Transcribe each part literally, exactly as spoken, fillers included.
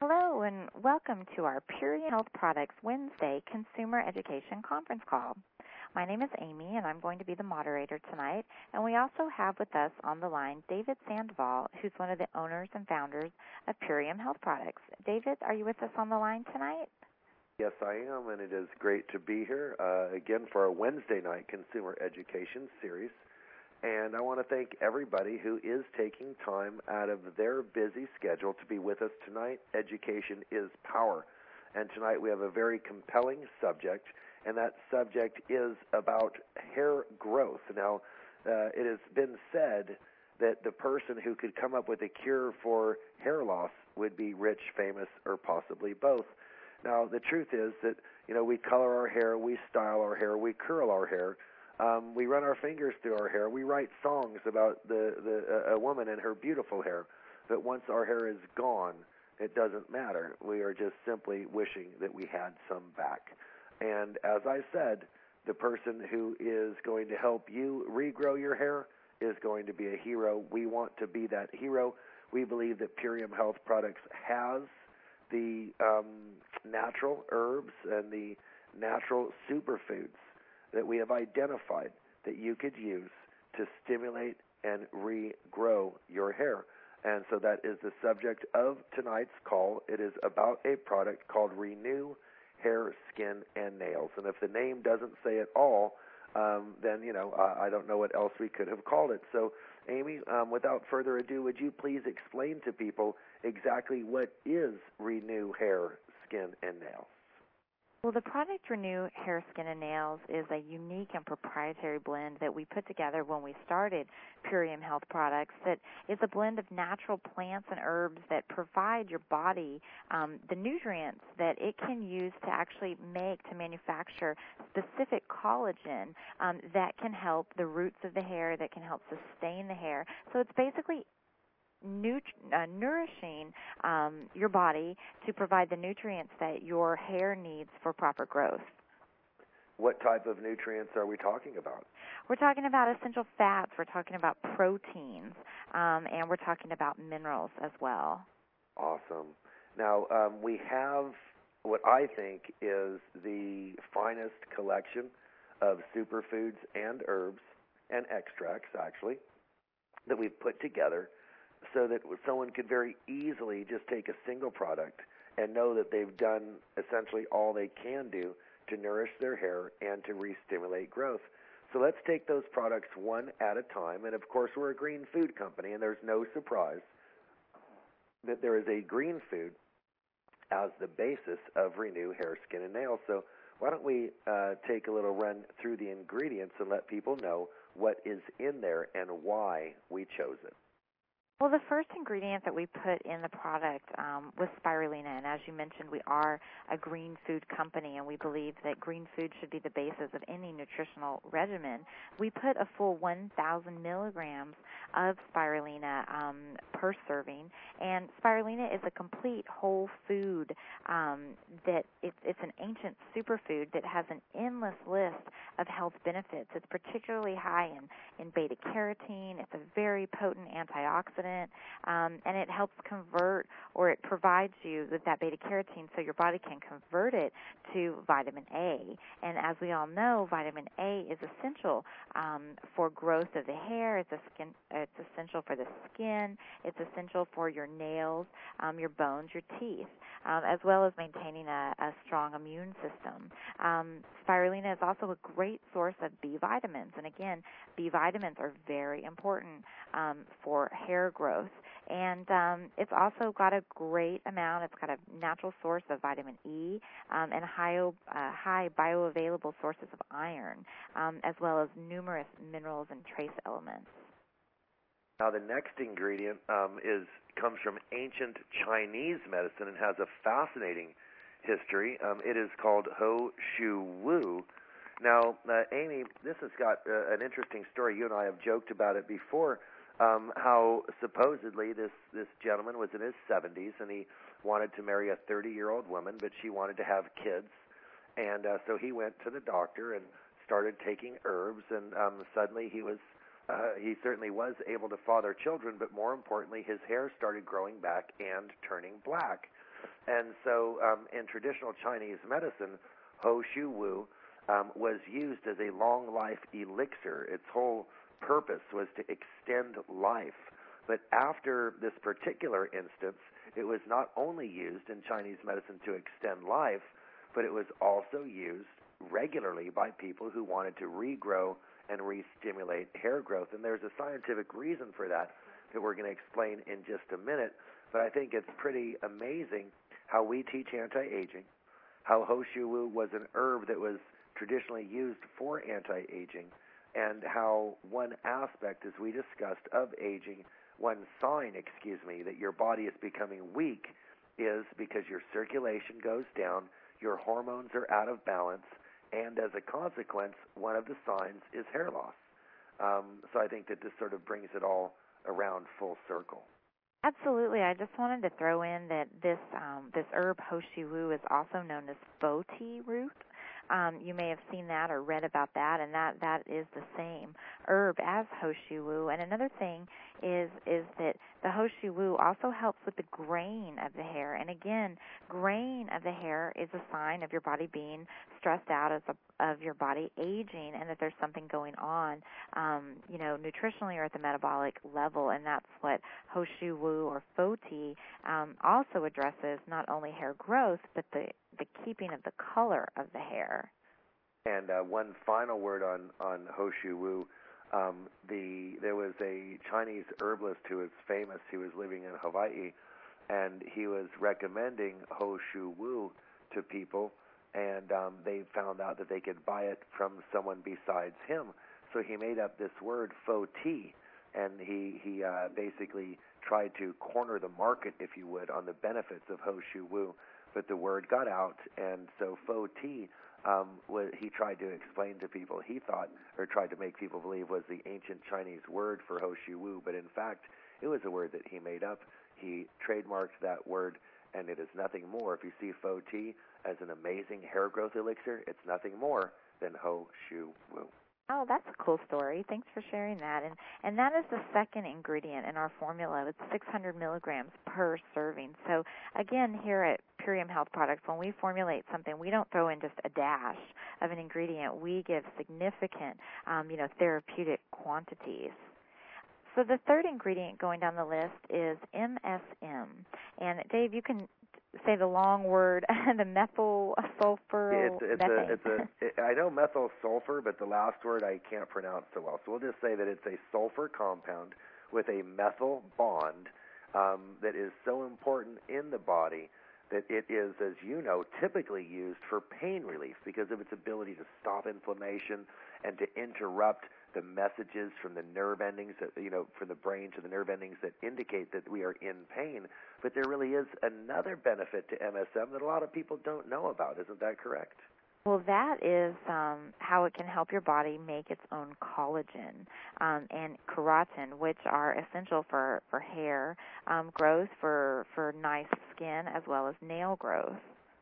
Hello, and welcome to our Purion Health Products Wednesday Consumer Education Conference Call. My name is Amy, and I'm going to be the moderator tonight. And we also have with us on the line David Sandoval, who's one of the owners and founders of Purion Health Products. David, are you with us on the line tonight? Yes, I am, and it is great to be here uh, again for our Wednesday night Consumer Education series. And I want to thank everybody who is taking time out of their busy schedule to be with us tonight. Education is power. And tonight we have a very compelling subject, and that subject is about hair growth. Now, uh, it has been said that the person who could come up with a cure for hair loss would be rich, famous, or possibly both. Now, the truth is that, you know, we color our hair, we style our hair, we curl our hair. Um, we run our fingers through our hair. We write songs about the, the uh, a woman and her beautiful hair. But once our hair is gone, it doesn't matter. We are just simply wishing that we had some back. And as I said, the person who is going to help you regrow your hair is going to be a hero. We want to be that hero. We believe that Purion Health Products has the um, natural herbs and the natural superfoods that we have identified that you could use to stimulate and regrow your hair. And so that is the subject of tonight's call. It is about a product called Renew Hair, Skin, and Nails. And if the name doesn't say it all, um, then, you know, I, I don't know what else we could have called it. So, Amy, um, without further ado, would you please explain to people exactly what is Renew Hair, Skin, and Nails? Well, the product Renew Hair, Skin, and Nails is a unique and proprietary blend that we put together when we started Purion Health Products that is a blend of natural plants and herbs that provide your body um, the nutrients that it can use to actually make, to manufacture specific collagen um, that can help the roots of the hair, that can help sustain the hair. So it's basically Nut- uh, nourishing um, your body to provide the nutrients that your hair needs for proper growth. What type of nutrients are we talking about? We're talking about essential fats, we're talking about proteins, um, and we're talking about minerals as well. Awesome. Now, um, we have what I think is the finest collection of superfoods and herbs and extracts, actually, that we've put together so that someone could very easily just take a single product and know that they've done essentially all they can do to nourish their hair and to re-stimulate growth. So let's take those products one at a time. And, of course, we're a green food company, and there's no surprise that there is a green food as the basis of Renew Hair, Skin, and Nails. So why don't we uh, take a little run through the ingredients and let people know what is in there and why we chose it. Well, the first ingredient that we put in the product um, was spirulina, and as you mentioned, we are a green food company, and we believe that green food should be the basis of any nutritional regimen. We put a full one thousand milligrams of spirulina um, per serving, and spirulina is a complete whole food um, that it, it's an ancient superfood that has an endless list of health benefits. It's particularly high in, in beta-carotene. It's a very potent antioxidant. Um, and it helps convert, or it provides you with that beta-carotene so your body can convert it to vitamin A. And as we all know, vitamin A is essential um, for growth of the hair. It's, a skin, it's essential for the skin. It's essential for your nails, um, your bones, your teeth, um, as well as maintaining a, a strong immune system. Um, spirulina is also a great source of B vitamins. And again, B vitamins are very important um, for hair growth, and um, it's also got a great amount. It's got a natural source of vitamin E um, and high, uh, high bioavailable sources of iron, um, as well as numerous minerals and trace elements. Now, the next ingredient um, is comes from ancient Chinese medicine and has a fascinating history. Um, it is called Ho Shu Wu. Now, uh, Amy, this has got uh, an interesting story. You and I have joked about it before. Um, how supposedly this, this gentleman was in his seventies and he wanted to marry a thirty-year-old woman, but she wanted to have kids. And uh, so he went to the doctor and started taking herbs, and um, suddenly he was uh, he certainly was able to father children, but more importantly, his hair started growing back and turning black. And so um, in traditional Chinese medicine, Ho Shu Wu um, was used as a long life elixir. Its whole purpose was to extend life. But after this particular instance, it was not only used in Chinese medicine to extend life, but it was also used regularly by people who wanted to regrow and re-stimulate hair growth. And there's a scientific reason for that that we're going to explain in just a minute. But I think it's pretty amazing how we teach anti-aging, how Ho Shu Wu was an herb that was traditionally used for anti-aging, and how one aspect, as we discussed, of aging, one sign, excuse me, that your body is becoming weak is because your circulation goes down, your hormones are out of balance, and as a consequence, one of the signs is hair loss. Um, so I think that this sort of brings it all around full circle. Absolutely. I just wanted to throw in that this um, this herb Ho Shu Wu is also known as Fo Tea root. Um, you may have seen that or read about that, and that, that is the same herb as Ho Shu Wu. And another thing is is that the Ho Shu Wu also helps with the grain of the hair. And again, grain of the hair is a sign of your body being stressed out, as a, of your body aging, and that there's something going on, um, you know, nutritionally or at the metabolic level. And that's what Ho Shu Wu or Fo Tea um, also addresses, not only hair growth, but the the keeping of the color of the hair. And uh, one final word on, on Ho Shu Wu. Um, the, there was a Chinese herbalist who was famous. He was living in Hawaii, and he was recommending Ho Shu Wu to people, and um, they found out that they could buy it from someone besides him. So he made up this word, Fo Tea, and he, he uh, basically tried to corner the market, if you would, on the benefits of Ho Shu Wu. But the word got out, and so Fo Tea, um, was, he tried to explain to people, he thought, or tried to make people believe, was the ancient Chinese word for Ho Shu Wu, but in fact, it was a word that he made up. He trademarked that word, and it is nothing more. If you see Fo Tea as an amazing hair growth elixir, it's nothing more than Ho Shu Wu. Oh, that's a cool story. Thanks for sharing that. And and that is the second ingredient in our formula. It's six hundred milligrams per serving. So, again, here at Purium Health Products, when we formulate something, we don't throw in just a dash of an ingredient. We give significant, um, you know, therapeutic quantities. So the third ingredient going down the list is M S M. And, Dave, you can say the long word, the methyl sulfur. It's, it's a, it's a, it, I know methyl sulfur, but the last word I can't pronounce so well. So we'll just say that it's a sulfur compound with a methyl bond um, that is so important in the body that it is, as you know, typically used for pain relief because of its ability to stop inflammation and to interrupt the messages from the nerve endings, that, you know, from the brain to the nerve endings that indicate that we are in pain. But there really is another benefit to M S M that a lot of people don't know about. Isn't that correct? Well, that is um, how it can help your body make its own collagen um, and keratin, which are essential for, for hair um, growth, for, for nice skin, as well as nail growth.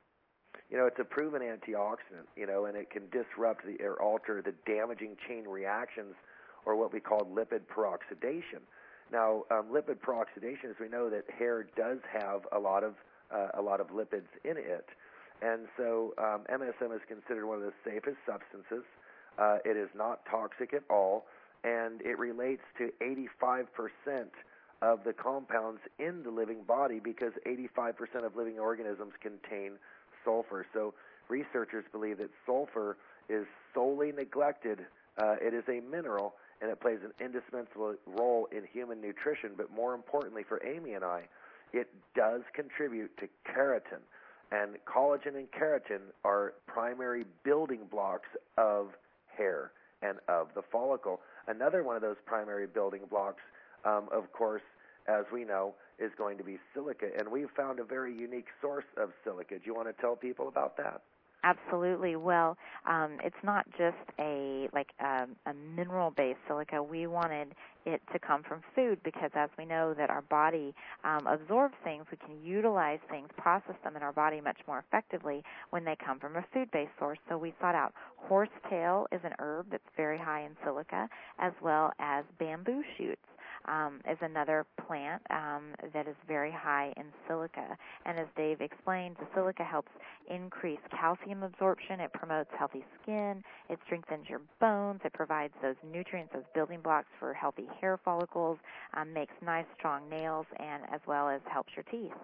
You know, it's a proven antioxidant, you know, and it can disrupt the, or alter the damaging chain reactions, or what we call lipid peroxidation. Now, um, lipid peroxidation, as we know, that hair does have a lot of uh, a lot of lipids in it, and so um, M S M is considered one of the safest substances. Uh, it is not toxic at all, and it relates to eighty-five percent of the compounds in the living body, because eighty-five percent of living organisms contain sulfur. So researchers believe that sulfur is solely neglected. Uh, it is a mineral, and it plays an indispensable role in human nutrition. But more importantly for Amy and I, it does contribute to keratin. And collagen and keratin are primary building blocks of hair and of the follicle. Another one of those primary building blocks, um, of course, as we know, is going to be silica, and we've found a very unique source of silica. Do you want to tell people about that? Absolutely. Well, um, it's not just a like a, a mineral-based silica. We wanted it to come from food because, as we know, that our body um, absorbs things. We can utilize things, process them in our body much more effectively when they come from a food-based source. So we sought out horsetail is an herb that's very high in silica, as well as bamboo shoots. um, is another plant um, that is very high in silica. And as Dave explained, the silica helps increase calcium absorption. It promotes healthy skin. It strengthens your bones. It provides those nutrients, those building blocks for healthy hair follicles, um, makes nice, strong nails, and as well as helps your teeth.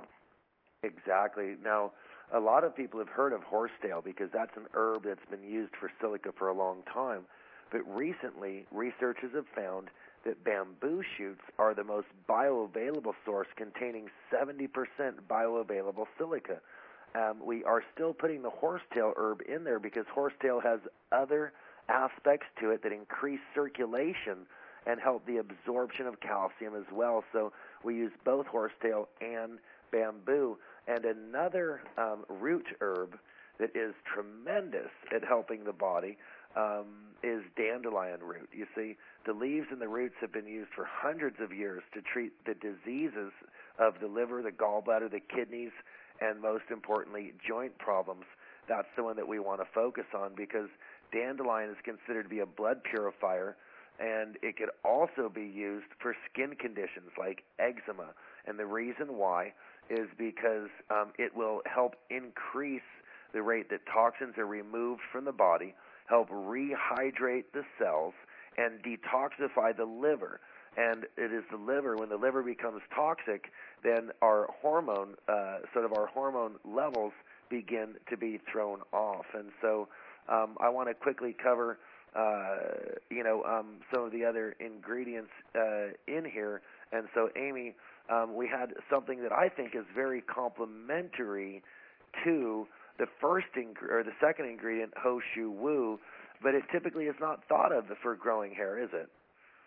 Exactly. Now, a lot of people have heard of horsetail because that's an herb that's been used for silica for a long time. But recently, researchers have found that bamboo shoots are the most bioavailable source, containing seventy percent bioavailable silica. Um, we are still putting the horsetail herb in there because horsetail has other aspects to it that increase circulation and help the absorption of calcium as well. So we use both horsetail and bamboo. And another um, root herb that is tremendous at helping the body um, is dandelion root. You see, the leaves and the roots have been used for hundreds of years to treat the diseases of the liver, the gallbladder, the kidneys, and most importantly, joint problems. That's the one that we want to focus on because dandelion is considered to be a blood purifier, and it could also be used for skin conditions like eczema. And the reason why is because um, it will help increase the rate that toxins are removed from the body, help rehydrate the cells, and detoxify the liver. And it is the liver, when the liver becomes toxic, then our hormone, uh, sort of our hormone levels begin to be thrown off. And so um, I want to quickly cover, uh, you know, um, some of the other ingredients uh, in here. And so, Amy, um, we had something that I think is very complementary to the first ing- or the second ingredient, Ho Shou Wu, but it typically is not thought of for growing hair, is it?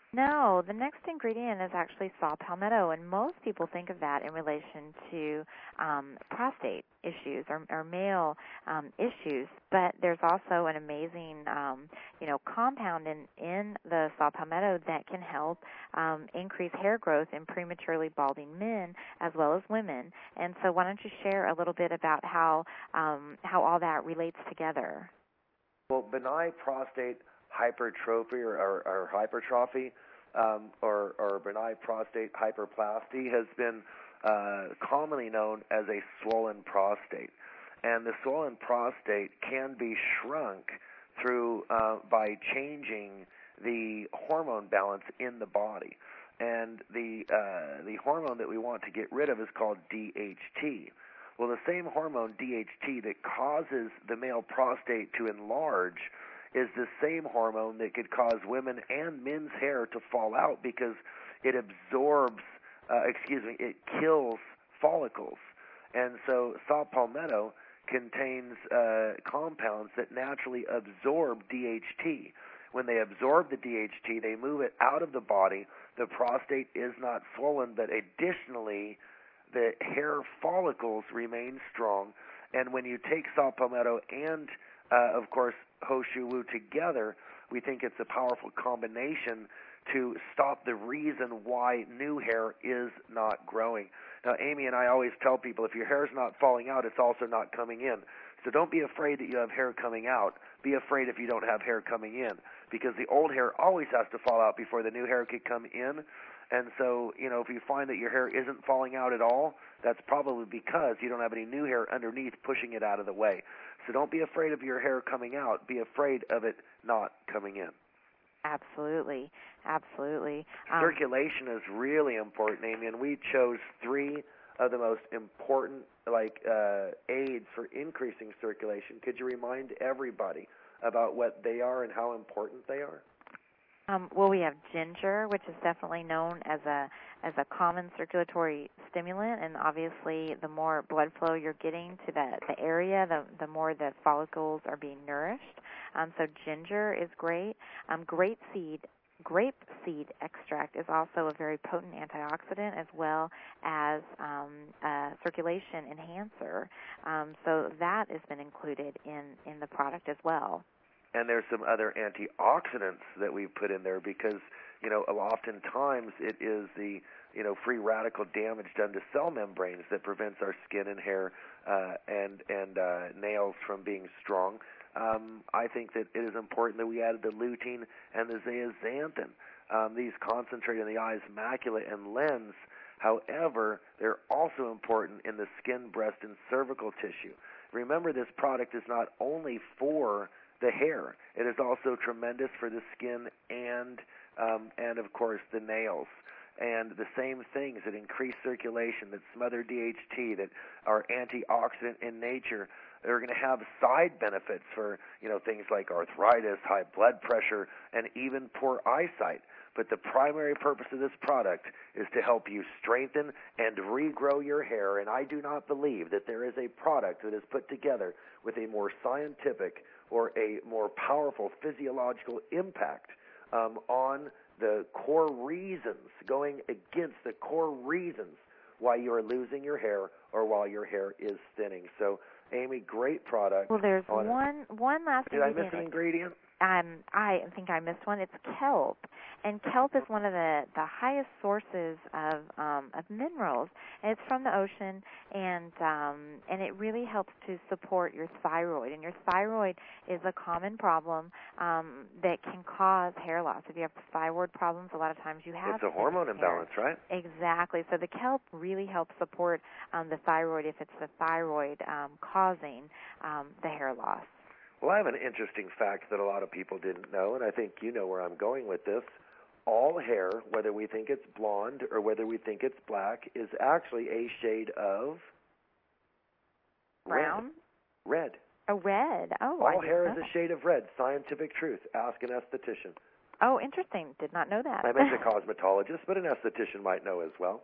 No, the next ingredient is actually saw palmetto, and most people think of that in relation to um, prostate issues or, or male um, issues. But there's also an amazing, um, you know, compound in, in the saw palmetto that can help um, increase hair growth in prematurely balding men as well as women. And so, why don't you share a little bit about how um, how all that relates together? Well, benign prostate hypertrophy or, or, or hypertrophy um, or, or benign prostate hyperplasty has been uh, commonly known as a swollen prostate. And the swollen prostate can be shrunk through uh, by changing the hormone balance in the body. And the uh, the hormone that we want to get rid of is called D H T. Well, the same hormone, D H T, that causes the male prostate to enlarge is the same hormone that could cause women and men's hair to fall out because it absorbs, uh, excuse me, it kills follicles. And so saw palmetto contains uh, compounds that naturally absorb D H T. When they absorb the D H T, they move it out of the body. The prostate is not swollen, but additionally, the hair follicles remain strong. And when you take saw palmetto and, uh, of course, Ho Shou Wu together, we think it's a powerful combination to stop the reason why new hair is not growing. Now, Amy and I always tell people if your hair is not falling out, it's also not coming in. So don't be afraid that you have hair coming out. Be afraid if you don't have hair coming in, because the old hair always has to fall out before the new hair could come in. And so, you know, if you find that your hair isn't falling out at all, that's probably because you don't have any new hair underneath pushing it out of the way. So don't be afraid of your hair coming out. Be afraid of it not coming in. Absolutely, absolutely. Um, Circulation is really important, Amy, and we chose three of the most important, like, uh, aids for increasing circulation. Could you remind everybody about what they are and how important they are? Um, well, we have ginger, which is definitely known as a as a common circulatory stimulant, and obviously, the more blood flow you're getting to the, the area, the the more the follicles are being nourished. Um, so ginger is great. Um, grape seed grape seed extract is also a very potent antioxidant as well as um, a circulation enhancer. Um, so that has been included in, in the product as well. And there's some other antioxidants that we've put in there because, you know, oftentimes it is the, you know, free radical damage done to cell membranes that prevents our skin and hair uh, and and uh, nails from being strong. Um, I think that it is important that we added the lutein and the zeaxanthin. Um, these concentrate in the eye's macula and lens. However, they're also important in the skin, breast, and cervical tissue. Remember, this product is not only for the hair. It is also tremendous for the skin and, um, and of course, the nails. And the same things that increase circulation, that smother D H T, that are antioxidant in nature, they're going to have side benefits for, you know, things like arthritis, high blood pressure, and even poor eyesight. But the primary purpose of this product is to help you strengthen and regrow your hair, and I do not believe that there is a product that is put together with a more scientific or a more powerful physiological impact um, on the core reasons, going against the core reasons why you are losing your hair or why your hair is thinning. So, Amy, great product. Well, there's on one it. one last Did I ingredient. miss an ingredient? Um, I think I missed one. It's kelp, and kelp is one of the, the highest sources of um, of minerals. And it's from the ocean, and um, and it really helps to support your thyroid. And your thyroid is a common problem um, that can cause hair loss. If you have thyroid problems, a lot of times you have. It's a hormone hair. imbalance, right? Exactly. So the kelp really helps support um, the thyroid if it's the thyroid um, causing um, the hair loss. Well, I have an interesting fact that a lot of people didn't know, and I think you know where I'm going with this. All hair, whether we think it's blonde or whether we think it's black, is actually a shade of brown. Red. A red. Oh, all I hair know is that. a shade of red. Scientific truth. Ask an esthetician. Oh, interesting. Did not know that. I meant a cosmetologist, but an esthetician might know as well.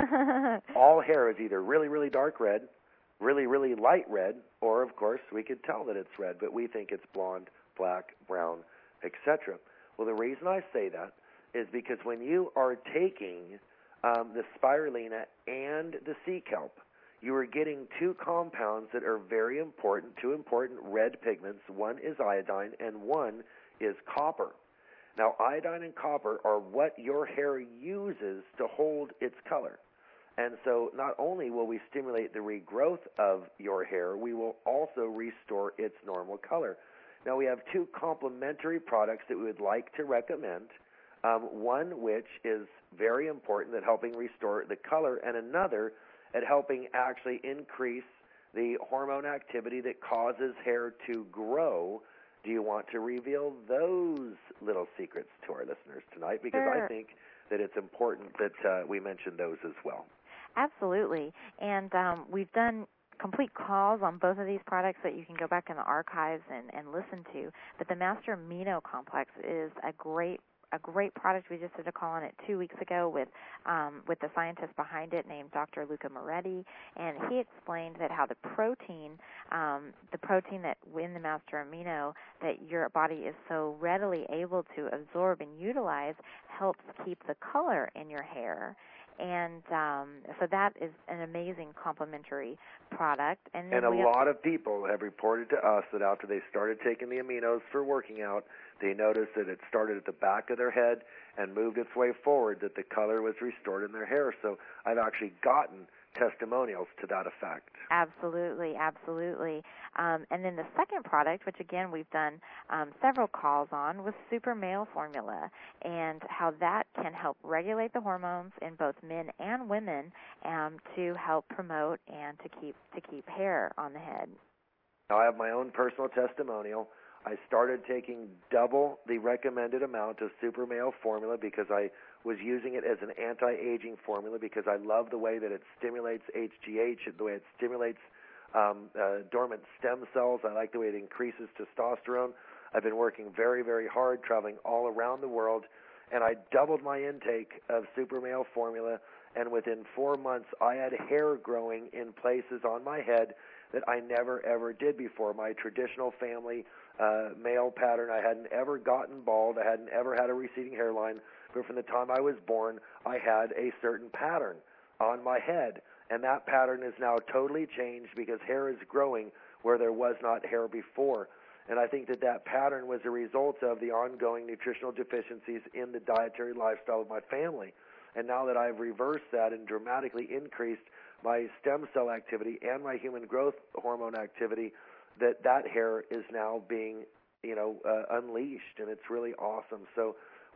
All hair is either really, really dark red, really, really light red, or, of course, we could tell that it's red, but we think it's blonde, black, brown, et cetera. Well, the reason I say that is because when you are taking um, the spirulina and the sea kelp, you are getting two compounds that are very important, two important red pigments. One is iodine and one is copper. Now, iodine and copper are what your hair uses to hold its color. And so not only will we stimulate the regrowth of your hair, we will also restore its normal color. Now, we have two complementary products that we would like to recommend, um, one which is very important at helping restore the color, and another at helping actually increase the hormone activity that causes hair to grow. Do you want to reveal those little secrets to our listeners tonight? Because sure. I think that it's important that uh, we mention those as well. Absolutely. And um, we've done complete calls on both of these products that you can go back in the archives and, and listen to. But the Master Amino Complex is a great a great product. We just did a call on it two weeks ago with um, with the scientist behind it named Doctor Luca Moretti, and he explained that how the protein, um, the protein that in the Master Amino that your body is so readily able to absorb and utilize helps keep the color in your hair. And um, so that is an amazing complementary product. And, then and a we lot have, of people have reported to us that after they started taking the aminos for working out, they noticed that it started at the back of their head and moved its way forward, that the color was restored in their hair. So I've actually gotten testimonials to that effect. Absolutely, absolutely. Um, and then the second product, which again we've done um, several calls on, was Super Male Formula, and how that can help regulate the hormones in both men and women um, to help promote and to keep to keep hair on the head. Now I have my own personal testimonial. I started taking double the recommended amount of Super Male Formula because I was using it as an anti-aging formula because I love the way that it stimulates H G H, the way it stimulates um, uh, dormant stem cells. I like the way it increases testosterone. I've been working very, very hard, traveling all around the world, and I doubled my intake of Super Male Formula, and within four months I had hair growing in places on my head that I never, ever did before. My traditional family uh, male pattern, I hadn't ever gotten bald. I hadn't ever had a receding hairline. But from the time I was born, I had a certain pattern on my head. And that pattern is now totally changed because hair is growing where there was not hair before. And I think that that pattern was a result of the ongoing nutritional deficiencies in the dietary lifestyle of my family. And now that I've reversed that and dramatically increased my stem cell activity and my human growth hormone activity, that that hair is now being, you know, uh, unleashed, and it's really awesome. So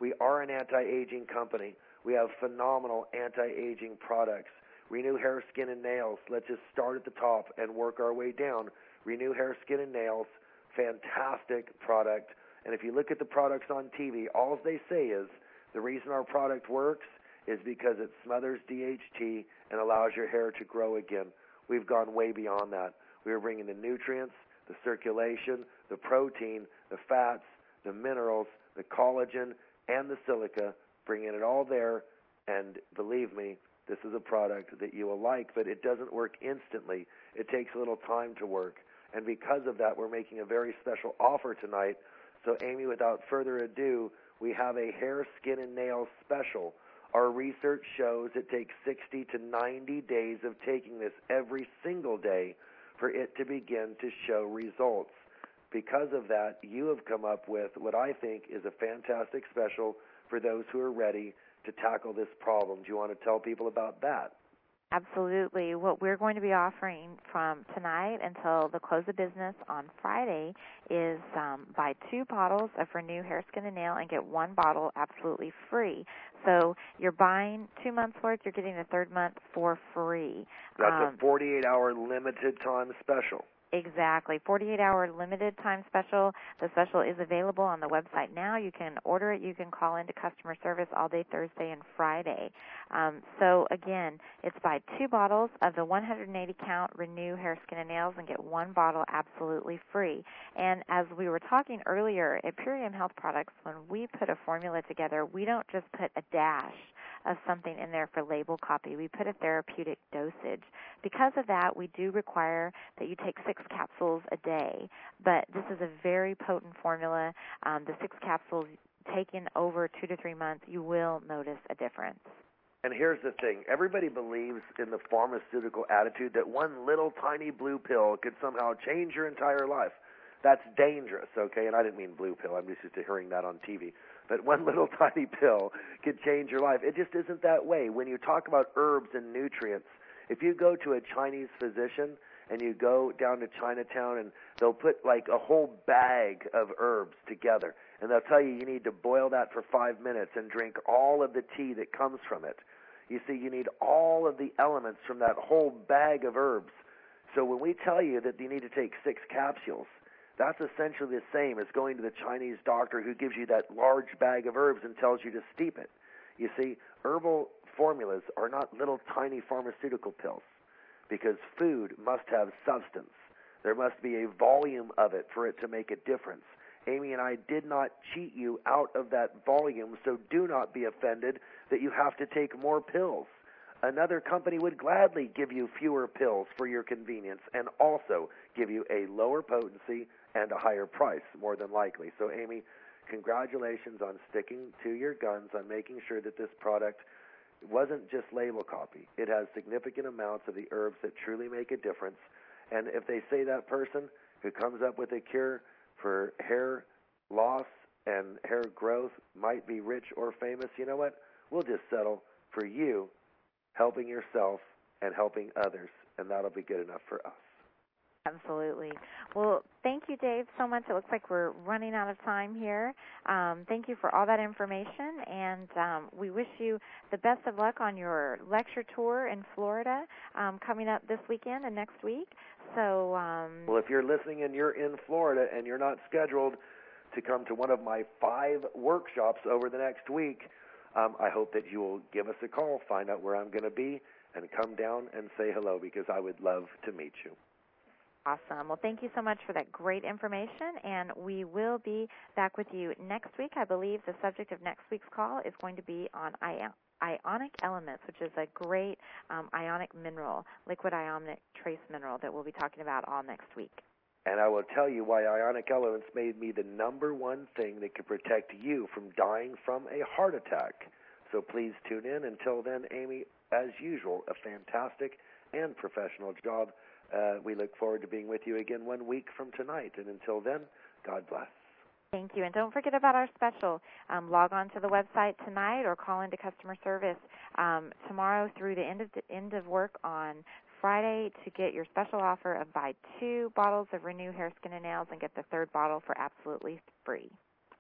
We are an anti-aging company. We have phenomenal anti-aging products. Renew Hair, Skin, and Nails. Let's just start at the top and work our way down. Renew Hair, Skin, and Nails, fantastic product. And if you look at the products on T V, all they say is the reason our product works is because it smothers D H T and allows your hair to grow again. We've gone way beyond that. We are bringing the nutrients, the circulation, the protein, the fats, the minerals, the collagen, and the silica, bringing it all there. And believe me, this is a product that you will like, but it doesn't work instantly. It takes a little time to work. And because of that, we're making a very special offer tonight. So, Amy, without further ado, we have a hair, skin, and nails special. Our research shows it takes sixty to ninety days of taking this every single day for it to begin to show results. Because of that, you have come up with what I think is a fantastic special for those who are ready to tackle this problem. Do you want to tell people about that? Absolutely. What we're going to be offering from tonight until the close of business on Friday is um, buy two bottles of Renew Hair, Skin, and Nail and get one bottle absolutely free. So you're buying two months' worth, you're getting the third month for free. That's um, a forty-eight hour limited time special. Exactly. forty-eight hour limited time special. The special is available on the website now. You can order it. You can call into customer service all day Thursday and Friday. Um, so, again, it's buy two bottles of the one hundred eighty count Renew Hair, Skin, and Nails and get one bottle absolutely free. And as we were talking earlier, at Purium Health Products, when we put a formula together, we don't just put a dash of something in there for label copy. We put a therapeutic dosage. Because of that, we do require that you take six capsules a day, but this is a very potent formula. Um, the six capsules taken over two to three months, you will notice a difference. And here's the thing. Everybody believes in the pharmaceutical attitude that one little tiny blue pill could somehow change your entire life. That's dangerous, okay? And I didn't mean blue pill. I'm just used to hearing that on T V. But one little tiny pill could change your life. It just isn't that way. When you talk about herbs and nutrients, if you go to a Chinese physician and you go down to Chinatown and they'll put like a whole bag of herbs together, and they'll tell you you need to boil that for five minutes and drink all of the tea that comes from it. You see, you need all of the elements from that whole bag of herbs. So when we tell you that you need to take six capsules, that's essentially the same as going to the Chinese doctor who gives you that large bag of herbs and tells you to steep it. You see, herbal formulas are not little tiny pharmaceutical pills because food must have substance. There must be a volume of it for it to make a difference. Amy and I did not cheat you out of that volume, so do not be offended that you have to take more pills. Another company would gladly give you fewer pills for your convenience and also give you a lower potency and a higher price, more than likely. So, Amy, congratulations on sticking to your guns, on making sure that this product wasn't just label copy. It has significant amounts of the herbs that truly make a difference. And if they say that person who comes up with a cure for hair loss and hair growth might be rich or famous, you know what? We'll just settle for you helping yourself and helping others, and that'll be good enough for us. Absolutely. Well, thank you, Dave, so much. It looks like we're running out of time here. Um, thank you for all that information, and um, we wish you the best of luck on your lecture tour in Florida um, coming up this weekend and next week. So, um, well, if you're listening and you're in Florida and you're not scheduled to come to one of my five workshops over the next week, um, I hope that you will give us a call, find out where I'm going to be, and come down and say hello because I would love to meet you. Awesome. Well, thank you so much for that great information, and we will be back with you next week. I believe the subject of next week's call is going to be on ionic elements, which is a great um, ionic mineral, liquid ionic trace mineral that we'll be talking about all next week. And I will tell you why ionic elements made me the number one thing that could protect you from dying from a heart attack. So please tune in. Until then, Amy, as usual, a fantastic and professional job. Uh, we look forward to being with you again one week from tonight. And until then, God bless. Thank you. And don't forget about our special. Um, log on to the website tonight or call into customer service um, tomorrow through the end of the end of work on Friday to get your special offer of buy two bottles of Renew Hair, Skin, and Nails and get the third bottle for absolutely free.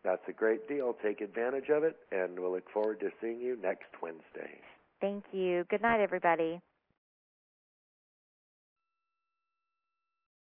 That's a great deal. Take advantage of it, and we'll look forward to seeing you next Wednesday. Thank you. Good night, everybody.